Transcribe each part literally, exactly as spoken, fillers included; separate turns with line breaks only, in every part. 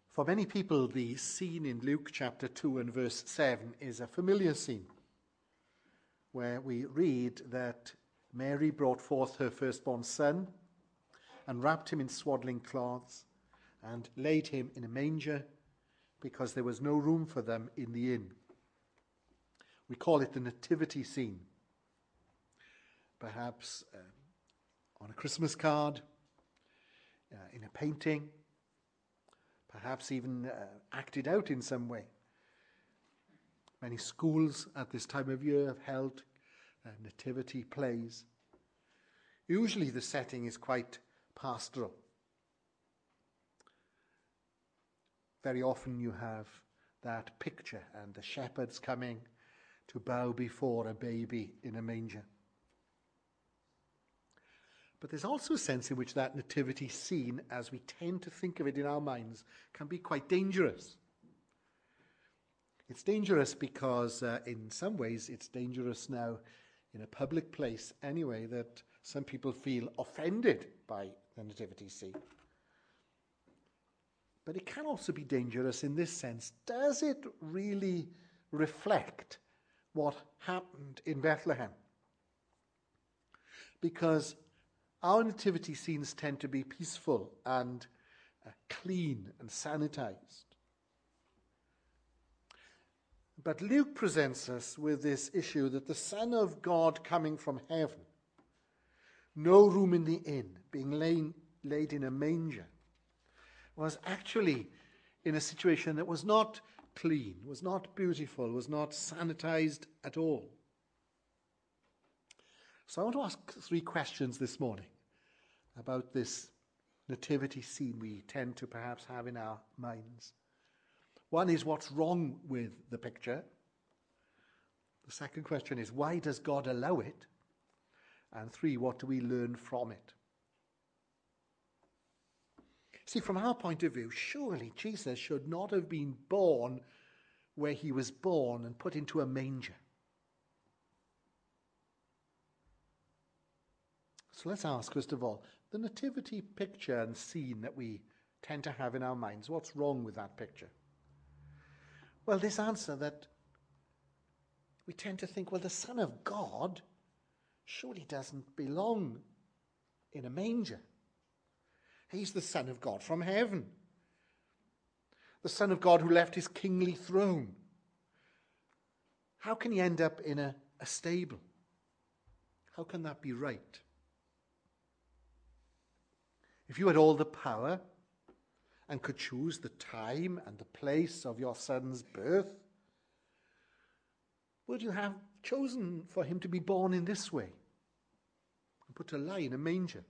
For many people, the scene in Luke chapter two and verse seven is a familiar scene, where we read that Mary brought forth her firstborn son and wrapped him in swaddling cloths and laid him in a manger because there was no room for them in the inn. We call it the nativity scene. Perhaps uh, on a Christmas card, uh, in a painting, perhaps even uh, acted out in some way. Many schools at this time of year have held uh, nativity plays. Usually the setting is quite pastoral. Very often you have that picture and the shepherds coming to bow before a baby in a manger. But there's also a sense in which that nativity scene, as we tend to think of it in our minds, can be quite dangerous. It's dangerous because uh, in some ways it's dangerous now in a public place anyway, that some people feel offended by the nativity scene. But it can also be dangerous in this sense. Does it really reflect what happened in Bethlehem? Because our nativity scenes tend to be peaceful and uh, clean and sanitized. But Luke presents us with this issue that the Son of God coming from heaven, no room in the inn, being laid, laid in a manger, was actually in a situation that was not clean, was not beautiful, was not sanitized at all. So I want to ask three questions this morning about this nativity scene we tend to perhaps have in our minds. One is, what's wrong with the picture? The second question is, why does God allow it? And three, what do we learn from it? See, from our point of view, surely Jesus should not have been born where he was born and put into a manger. So let's ask, first of all, the nativity picture and scene that we tend to have in our minds, what's wrong with that picture? Well, this answer that we tend to think, well, the Son of God surely doesn't belong in a manger. He's the Son of God from heaven. The Son of God who left his kingly throne. How can he end up in a, a stable? How can that be right? If you had all the power and could choose the time and the place of your son's birth, would you have chosen for him to be born in this way and put to lie in a manger?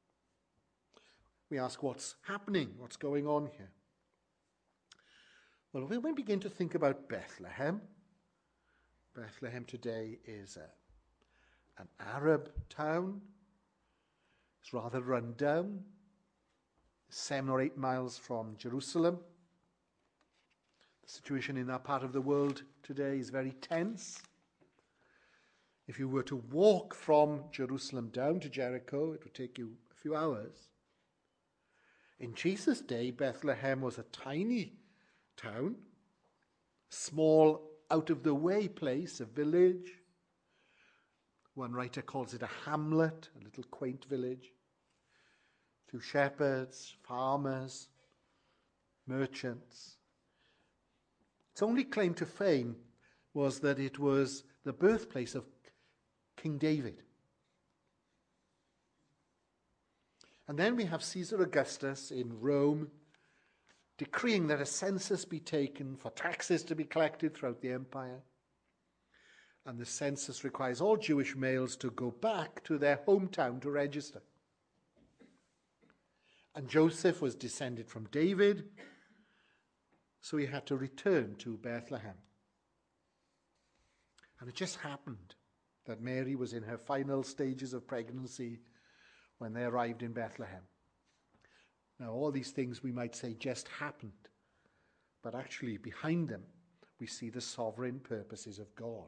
We ask, what's happening? What's going on here? Well, when we begin to think about Bethlehem, Bethlehem today is a, an Arab town. It's rather run down. Seven or eight miles from Jerusalem. The situation in that part of the world today is very tense. If you were to walk from Jerusalem down to Jericho, it would take you a few hours. In Jesus' day, Bethlehem was a tiny town, small, out-of-the-way place, a village. One writer calls it a hamlet, a little quaint village. Few shepherds, farmers, merchants. Its only claim to fame was that it was the birthplace of King David. And then we have Caesar Augustus in Rome decreeing that a census be taken for taxes to be collected throughout the empire. And the census requires all Jewish males to go back to their hometown to register. And Joseph was descended from David, so he had to return to Bethlehem. And it just happened that Mary was in her final stages of pregnancy when they arrived in Bethlehem. Now, all these things we might say just happened, but actually behind them we see the sovereign purposes of God.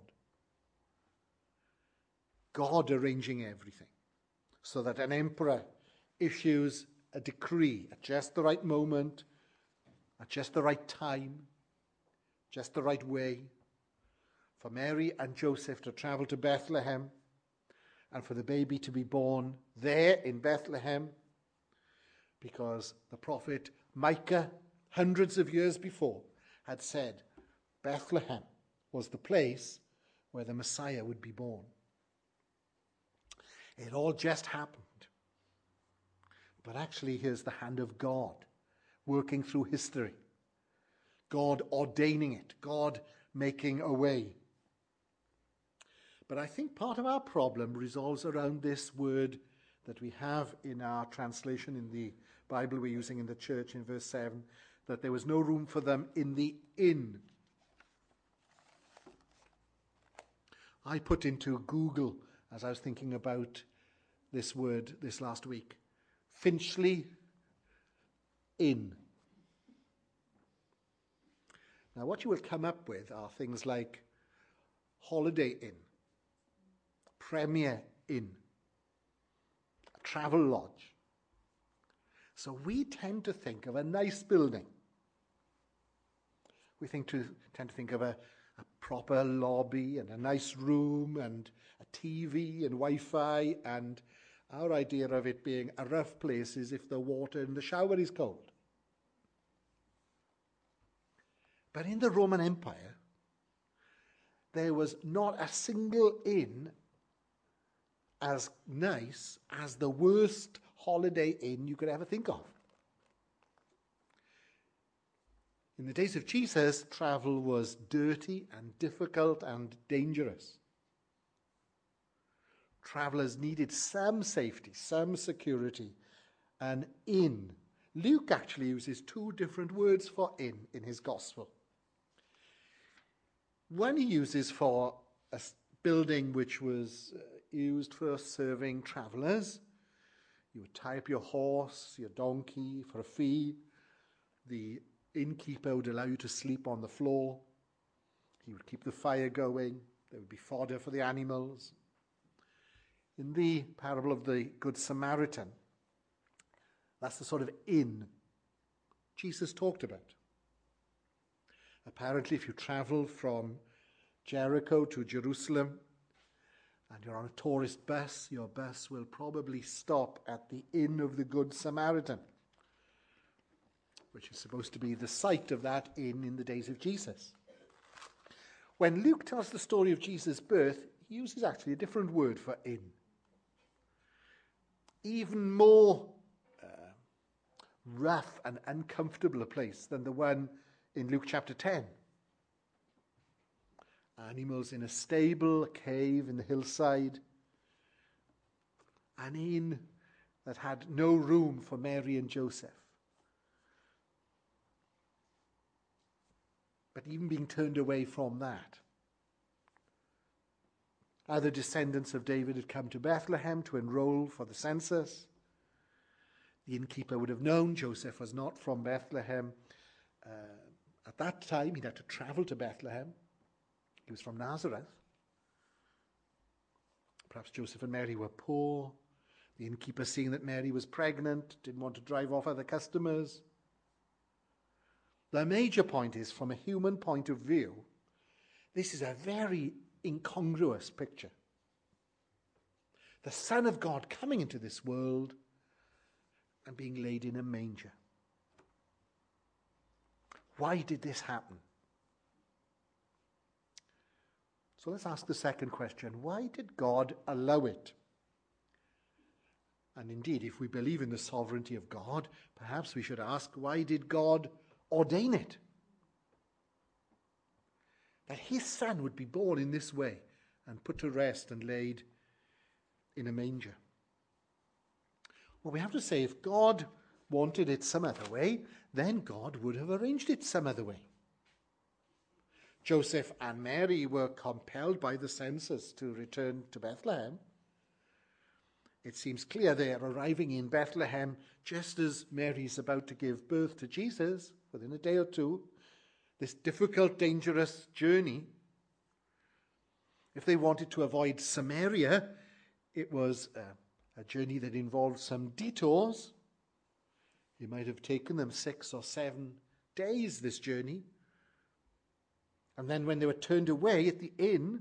God arranging everything so that an emperor issues a decree at just the right moment, at just the right time, just the right way, for Mary and Joseph to travel to Bethlehem and for the baby to be born there in Bethlehem, because the prophet Micah, hundreds of years before, had said Bethlehem was the place where the Messiah would be born. It all just happened. But actually, here's the hand of God working through history. God ordaining it. God making a way. But I think part of our problem resolves around this word that we have in our translation in the Bible we're using in the church in verse seven, that there was no room for them in the inn. I put into Google, as I was thinking about this word this last week, Finchley Inn. Now, what you will come up with are things like Holiday Inn, Premier Inn, Travel Lodge. So we tend to think of a nice building. We think to, tend to think of a, a proper lobby and a nice room and a T V and Wi-Fi, and our idea of it being a rough place is if the water in the shower is cold. But in the Roman Empire, there was not a single inn as nice as the worst holiday inn you could ever think of. In the days of Jesus, travel was dirty and difficult and dangerous. Travelers needed some safety, some security. An inn. Luke actually uses two different words for inn in his gospel. One he uses for a building which was used for serving travelers. You would tie up your horse, your donkey for a fee. The innkeeper would allow you to sleep on the floor. He would keep the fire going. There would be fodder for the animals. In the parable of the Good Samaritan, that's the sort of inn Jesus talked about. Apparently, if you travel from Jericho to Jerusalem and you're on a tourist bus, your bus will probably stop at the Inn of the Good Samaritan, which is supposed to be the site of that inn in the days of Jesus. When Luke tells the story of Jesus' birth, he uses actually a different word for inn. Even more uh, rough and uncomfortable a place than the one in Luke chapter ten. Animals in a stable, a cave in the hillside, an inn that had no room for Mary and Joseph. But even being turned away from that, other descendants of David had come to Bethlehem to enroll for the census. The innkeeper would have known Joseph was not from Bethlehem. Uh, at that time, he'd had to travel to Bethlehem. He was from Nazareth. Perhaps Joseph and Mary were poor. The innkeeper, seeing that Mary was pregnant, didn't want to drive off other customers. The major point is, from a human point of view, this is a very incongruous picture. The Son of God coming into this world and being laid in a manger. Why did this happen? So let's ask the second question. Why did God allow it? And indeed, if we believe in the sovereignty of God, perhaps we should ask, why did God ordain it? That his son would be born in this way and put to rest and laid in a manger. Well, we have to say, if God wanted it some other way, then God would have arranged it some other way. Joseph and Mary were compelled by the census to return to Bethlehem. It seems clear they are arriving in Bethlehem just as Mary's about to give birth to Jesus, within a day or two. This difficult, dangerous journey. If they wanted to avoid Samaria, it was a, a journey that involved some detours. It might have taken them six or seven days, this journey. And then when they were turned away at the inn,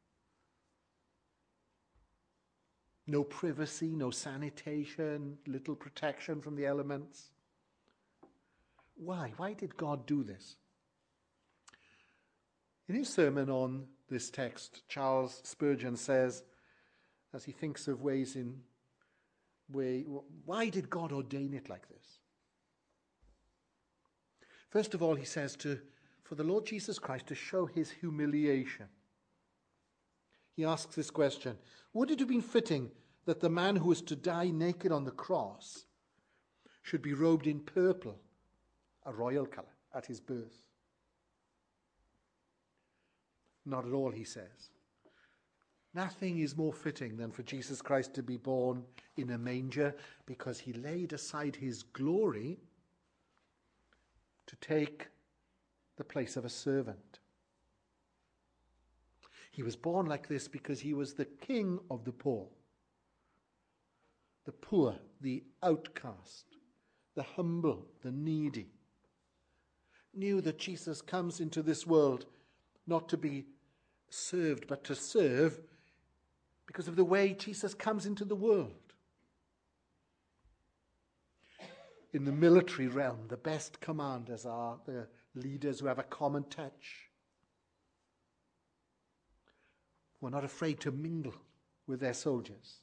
no privacy, no sanitation, little protection from the elements. Why? Why did God do this? In his sermon on this text, Charles Spurgeon says, as he thinks of ways in way, why did God ordain it like this? First of all, he says to for the Lord Jesus Christ to show his humiliation. He asks this question: would it have been fitting that the man who was to die naked on the cross should be robed in purple, a royal colour, at his birth? Not at all, he says. Nothing is more fitting than for Jesus Christ to be born in a manger, because he laid aside his glory to take the place of a servant. He was born like this because he was the king of the poor. The poor, the outcast, the humble, the needy. Knew that Jesus comes into this world not to be served, but to serve, because of the way Jesus comes into the world. In the military realm, the best commanders are the leaders who have a common touch, who are not afraid to mingle with their soldiers,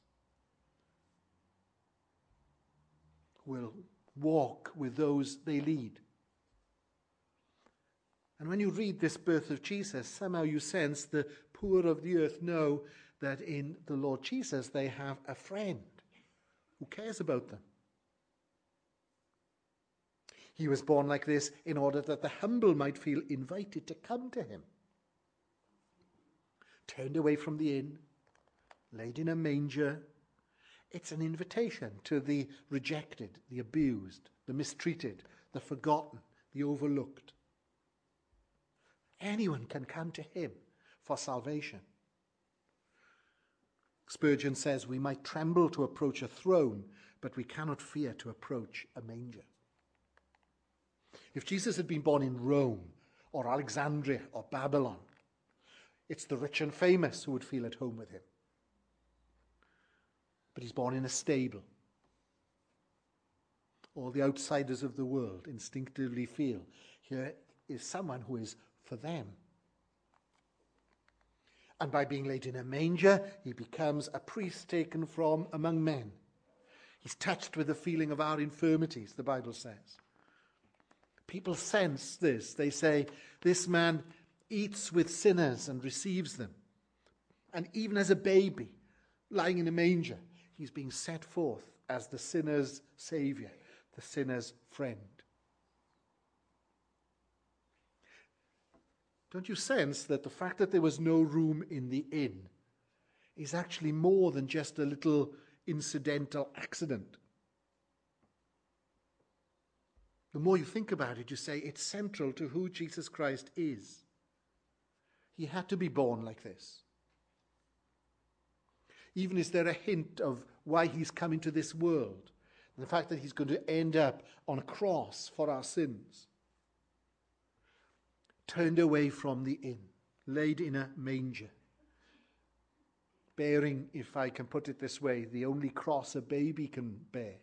who will walk with those they lead. And when you read this birth of Jesus, somehow you sense the poor of the earth know that in the Lord Jesus they have a friend who cares about them. He was born like this in order that the humble might feel invited to come to him. Turned away from the inn, laid in a manger. It's an invitation to the rejected, the abused, the mistreated, the forgotten, the overlooked. Anyone can come to him for salvation. Spurgeon says we might tremble to approach a throne, but we cannot fear to approach a manger. If Jesus had been born in Rome or Alexandria or Babylon, it's the rich and famous who would feel at home with him. But he's born in a stable. All the outsiders of the world instinctively feel here is someone who is for them. And by being laid in a manger, he becomes a priest taken from among men. He's touched with the feeling of our infirmities, the Bible says. People sense this. They say, this man eats with sinners and receives them. And even as a baby, lying in a manger, he's being set forth as the sinner's saviour, the sinner's friend. Don't you sense that the fact that there was no room in the inn is actually more than just a little incidental accident? The more you think about it, you say it's central to who Jesus Christ is. He had to be born like this. Even is there a hint of why he's come into this world, and the fact that he's going to end up on a cross for our sins. Turned away from the inn, laid in a manger, bearing, if I can put it this way, the only cross a baby can bear.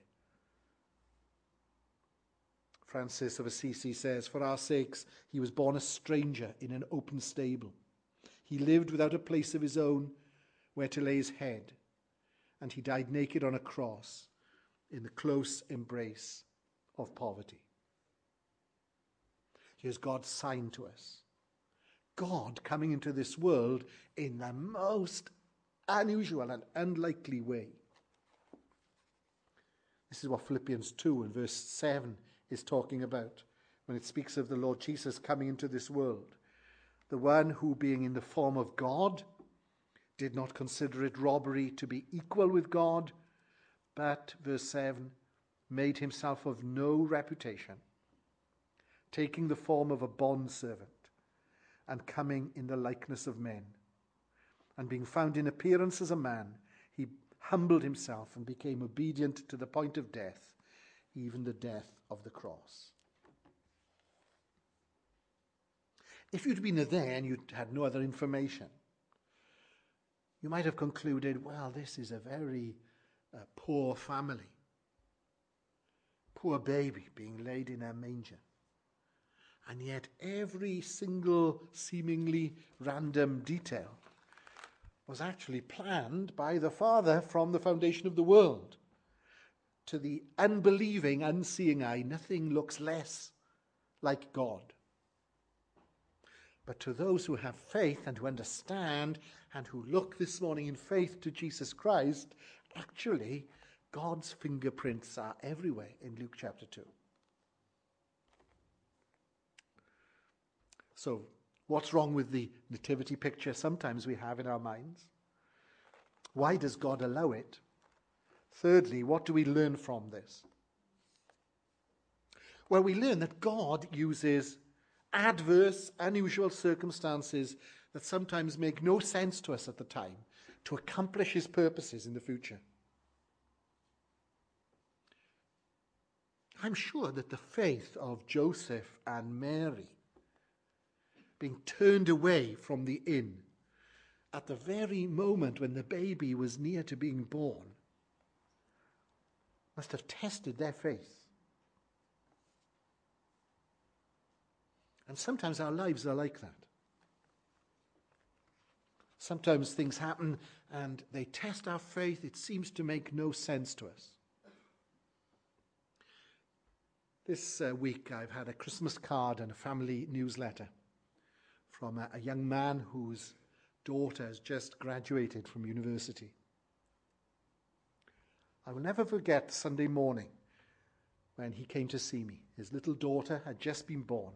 Francis of Assisi says, for our sakes, he was born a stranger in an open stable. He lived without a place of his own where to lay his head, and he died naked on a cross in the close embrace of poverty. Here's God's sign to us. God coming into this world in the most unusual and unlikely way. This is what Philippians two and verse seven is talking about when it speaks of the Lord Jesus coming into this world. The one who, being in the form of God, did not consider it robbery to be equal with God, but, verse seven, made himself of no reputation, taking the form of a bondservant and coming in the likeness of men. And being found in appearance as a man, he humbled himself and became obedient to the point of death, even the death of the cross. If you'd been there and you'd had no other information, you might have concluded, well, this is a very uh, poor family. Poor baby being laid in a manger. And yet every single seemingly random detail was actually planned by the Father from the foundation of the world. To the unbelieving, unseeing eye, nothing looks less like God. But to those who have faith and who understand and who look this morning in faith to Jesus Christ, actually God's fingerprints are everywhere in Luke chapter two. So, what's wrong with the nativity picture sometimes we have in our minds? Why does God allow it? Thirdly, what do we learn from this? Well, we learn that God uses adverse, unusual circumstances that sometimes make no sense to us at the time to accomplish his purposes in the future. I'm sure that the faith of Joseph and Mary being turned away from the inn at the very moment when the baby was near to being born must have tested their faith. And sometimes our lives are like that. Sometimes things happen and they test our faith. It seems to make no sense to us. This uh, week I've had a Christmas card and a family newsletter from a, a young man whose daughter has just graduated from university. I will never forget Sunday morning when he came to see me. His little daughter had just been born.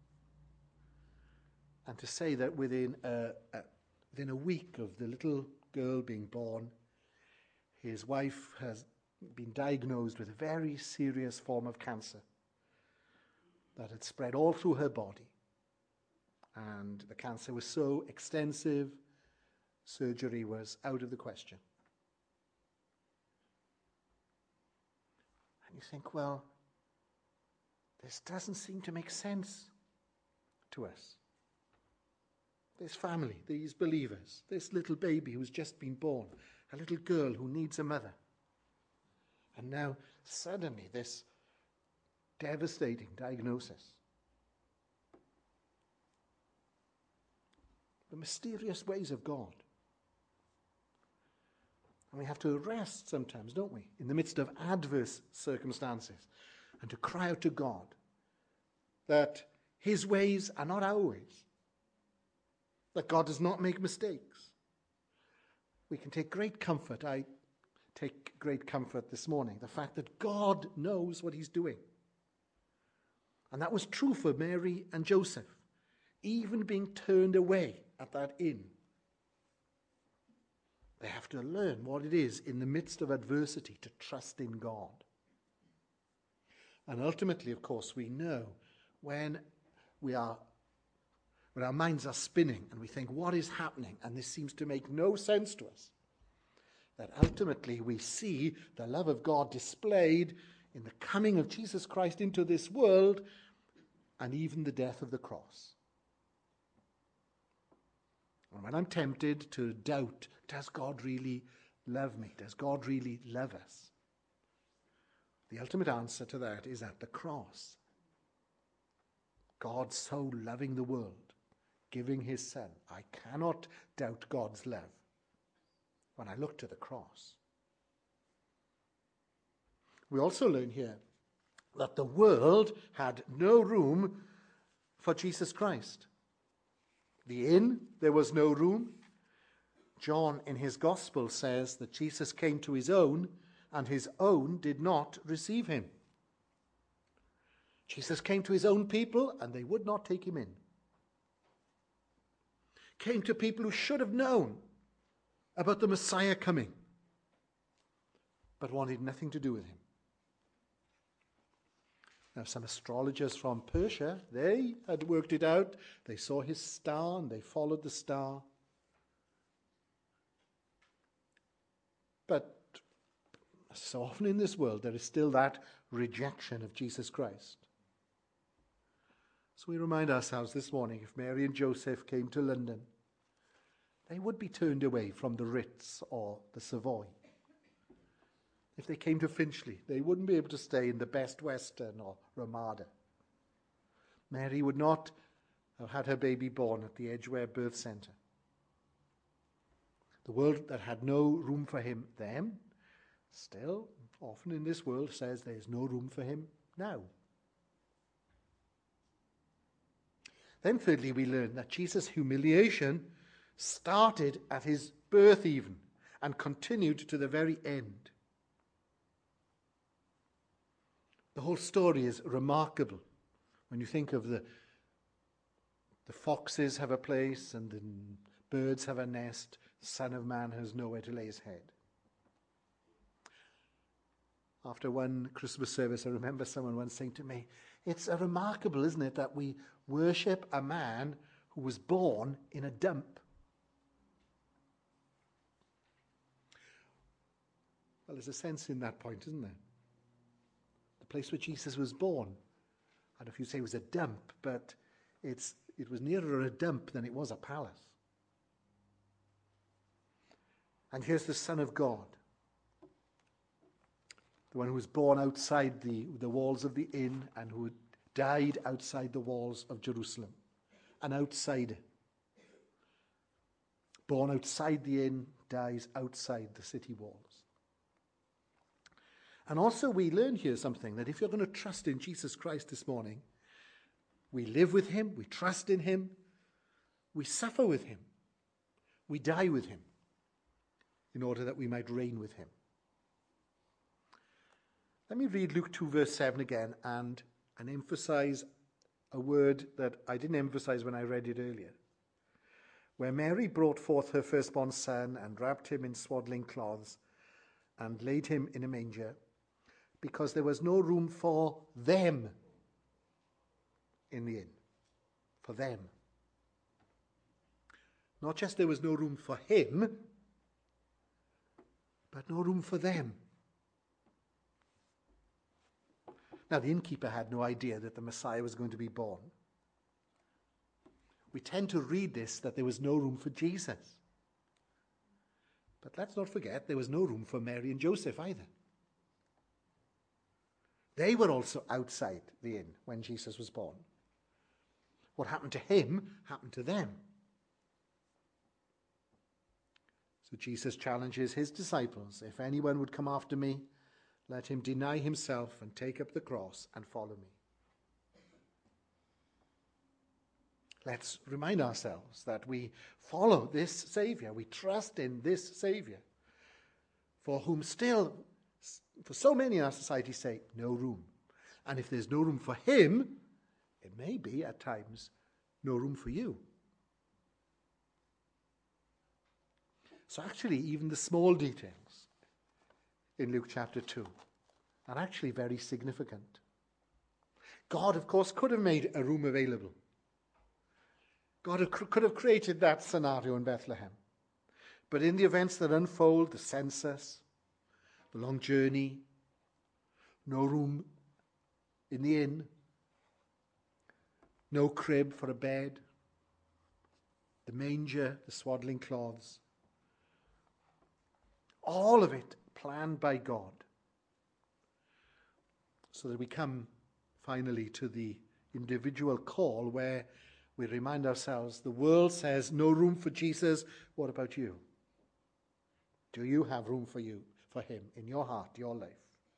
And to say that within a, a, within a week of the little girl being born, his wife has been diagnosed with a very serious form of cancer that had spread all through her body. And the cancer was so extensive, surgery was out of the question. And you think, well, this doesn't seem to make sense to us. This family, these believers, this little baby who's just been born, a little girl who needs a mother. And now, suddenly, this devastating diagnosis. The mysterious ways of God. And we have to rest sometimes, don't we, in the midst of adverse circumstances, and to cry out to God that his ways are not our ways, that God does not make mistakes. We can take great comfort. I take great comfort this morning, the fact that God knows what he's doing. And that was true for Mary and Joseph, even being turned away at that inn. They have to learn what it is in the midst of adversity to trust in God. And ultimately, of course, we know when we are, when our minds are spinning and we think, what is happening? And this seems to make no sense to us. That ultimately we see the love of God displayed in the coming of Jesus Christ into this world and even the death of the cross. And when I'm tempted to doubt, does God really love me? Does God really love us? The ultimate answer to that is at the cross. God so loving the world, giving his Son. I cannot doubt God's love when I look to the cross. We also learn here that the world had no room for Jesus Christ. The inn, there was no room. John in his gospel says that Jesus came to his own, and his own did not receive him. Jesus came to his own people, and they would not take him in. Came to people who should have known about the Messiah coming, but wanted nothing to do with him. Now, some astrologers from Persia, they had worked it out. They saw his star and they followed the star. But so often in this world, there is still that rejection of Jesus Christ. So we remind ourselves this morning, if Mary and Joseph came to London, they would be turned away from the Ritz or the Savoy. If they came to Finchley, they wouldn't be able to stay in the Best Western or Ramada. Mary would not have had her baby born at the Edgware Birth Centre. The world that had no room for him then, still, often in this world, says there's no room for him now. Then thirdly, we learn that Jesus' humiliation started at his birth even and continued to the very end. The whole story is remarkable when you think of the, the foxes have a place and the birds have a nest. The Son of Man has nowhere to lay his head. After one Christmas service, I remember someone once saying to me, it's a remarkable, isn't it, that we worship a man who was born in a dump. Well, there's a sense in that point, isn't there? The place where Jesus was born, I don't know if you say it was a dump, but it's it was nearer a dump than it was a palace. And here's the Son of God, the one who was born outside the, the walls of the inn and who died outside the walls of Jerusalem. An outsider. Born outside the inn, dies outside the city walls. And also we learn here something, that if you're going to trust in Jesus Christ this morning, we live with him, we trust in him, we suffer with him, we die with him, in order that we might reign with him. Let me read Luke two verse seven again and, and emphasize a word that I didn't emphasize when I read it earlier. Where Mary brought forth her firstborn son and wrapped him in swaddling cloths and laid him in a manger, because there was no room for them in the inn. For them. Not just there was no room for him, but no room for them. Now, the innkeeper had no idea that the Messiah was going to be born. We tend to read this, that there was no room for Jesus. But let's not forget, there was no room for Mary and Joseph either. They were also outside the inn when Jesus was born. What happened to him happened to them. So Jesus challenges his disciples, if anyone would come after me, let him deny himself and take up the cross and follow me. Let's remind ourselves that we follow this Saviour. We trust in this Saviour, for whom still, for so many in our society say, no room. And if there's no room for him, it may be at times no room for you. So actually, even the small details in Luke chapter two are actually very significant. God, of course, could have made a room available. God could have created that scenario in Bethlehem. But in the events that unfold, the census, the long journey, no room in the inn, no crib for a bed, the manger, the swaddling cloths, all of it planned by God. So that we come finally to the individual call where we remind ourselves, the world says no room for Jesus. What about you? Do you have room for you, for him in your heart, your life?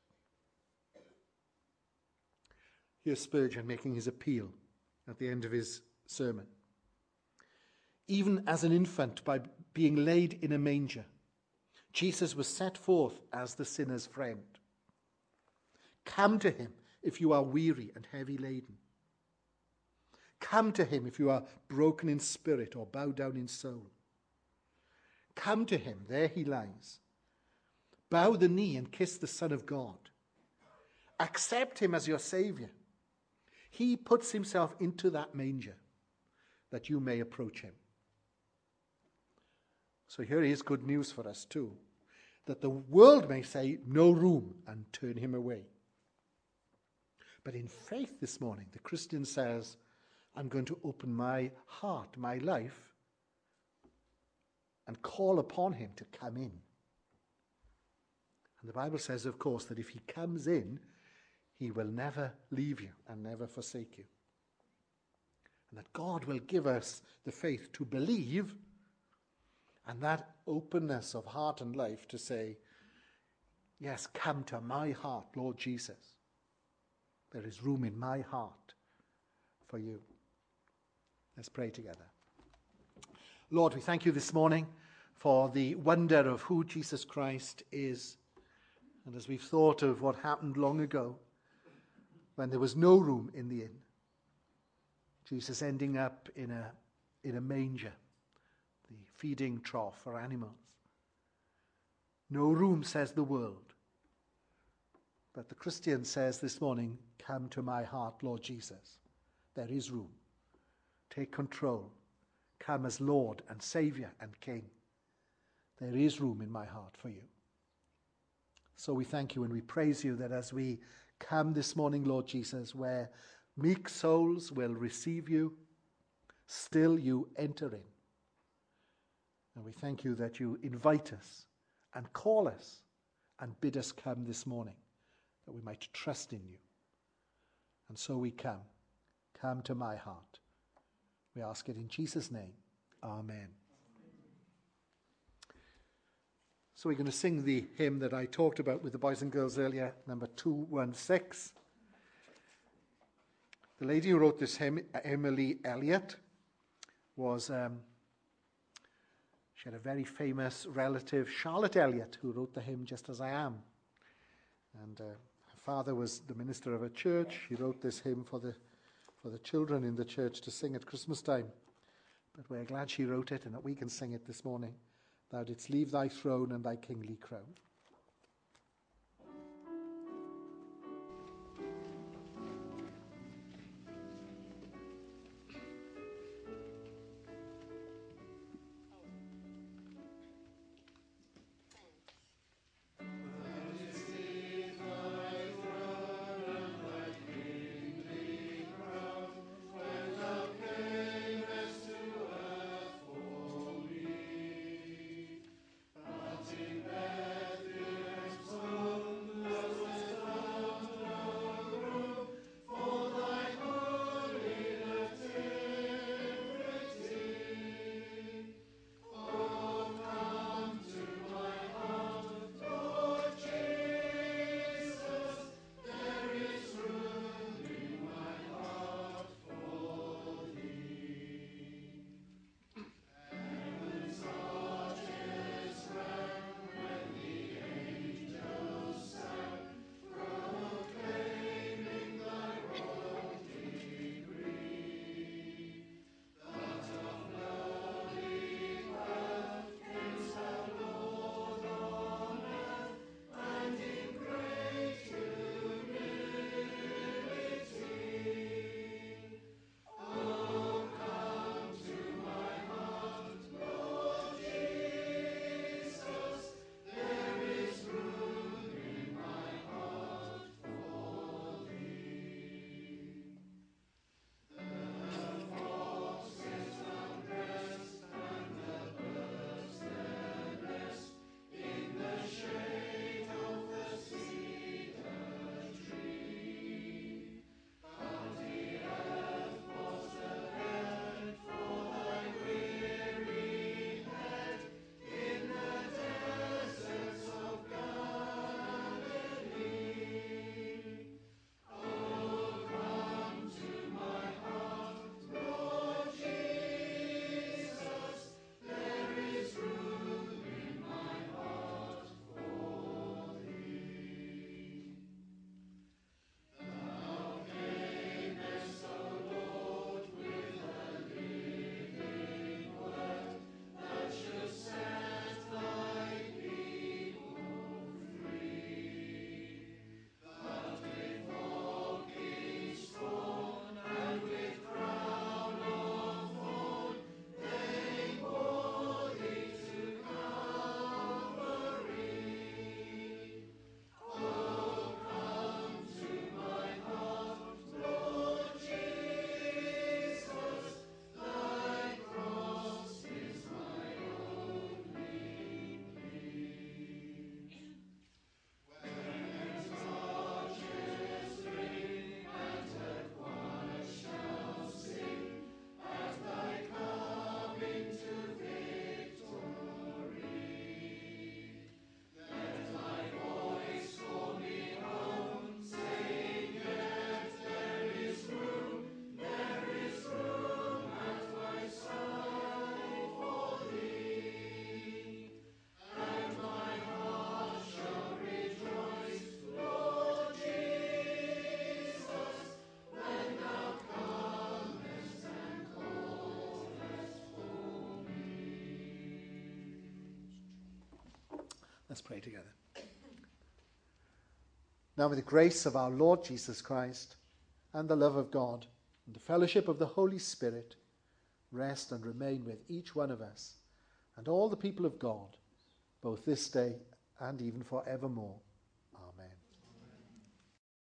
Here's Spurgeon making his appeal at the end of his sermon. Even as an infant, by being laid in a manger, Jesus was set forth as the sinner's friend. Come to him if you are weary and heavy laden. Come to him if you are broken in spirit or bowed down in soul. Come to him, there he lies. Bow the knee and kiss the Son of God. Accept him as your Saviour. He puts himself into that manger that you may approach him. So here is good news for us too, that the world may say no room and turn him away. But in faith this morning, the Christian says, I'm going to open my heart, my life, and call upon him to come in. And the Bible says, of course, that if he comes in, he will never leave you and never forsake you. And that God will give us the faith to believe, and that openness of heart and life to say, yes, come to my heart, Lord Jesus. There is room in my heart for you. Let's pray together. Lord, we thank you this morning for the wonder of who Jesus Christ is. And as we've thought of what happened long ago, when there was no room in the inn, Jesus ending up in a, in a manger, the feeding trough for animals. No room, says the world. But the Christian says this morning, come to my heart, Lord Jesus. There is room. Take control. Come as Lord and Saviour and King. There is room in my heart for you. So we thank you and we praise you that as we come this morning, Lord Jesus, where meek souls will receive you, still you enter in. And we thank you that you invite us and call us and bid us come this morning, that we might trust in you. And so we come. Come to my heart. We ask it in Jesus' name. Amen. So we're going to sing the hymn that I talked about with the boys and girls earlier, number two one six. The lady who wrote this hymn, Emily Elliott, was, um, she had a very famous relative, Charlotte Elliott, who wrote the hymn Just As I Am. And uh, her father was the minister of a church. He wrote this hymn for the, for the children in the church to sing at Christmas time. But we're glad she wrote it and that we can sing it this morning. Thou didst leave thy throne and thy kingly crown.
Beth
Let's pray together. Now may the grace of our Lord Jesus Christ and the love of God and the fellowship of the Holy Spirit rest and remain with each one of us and all the people of God, both this day and even forevermore.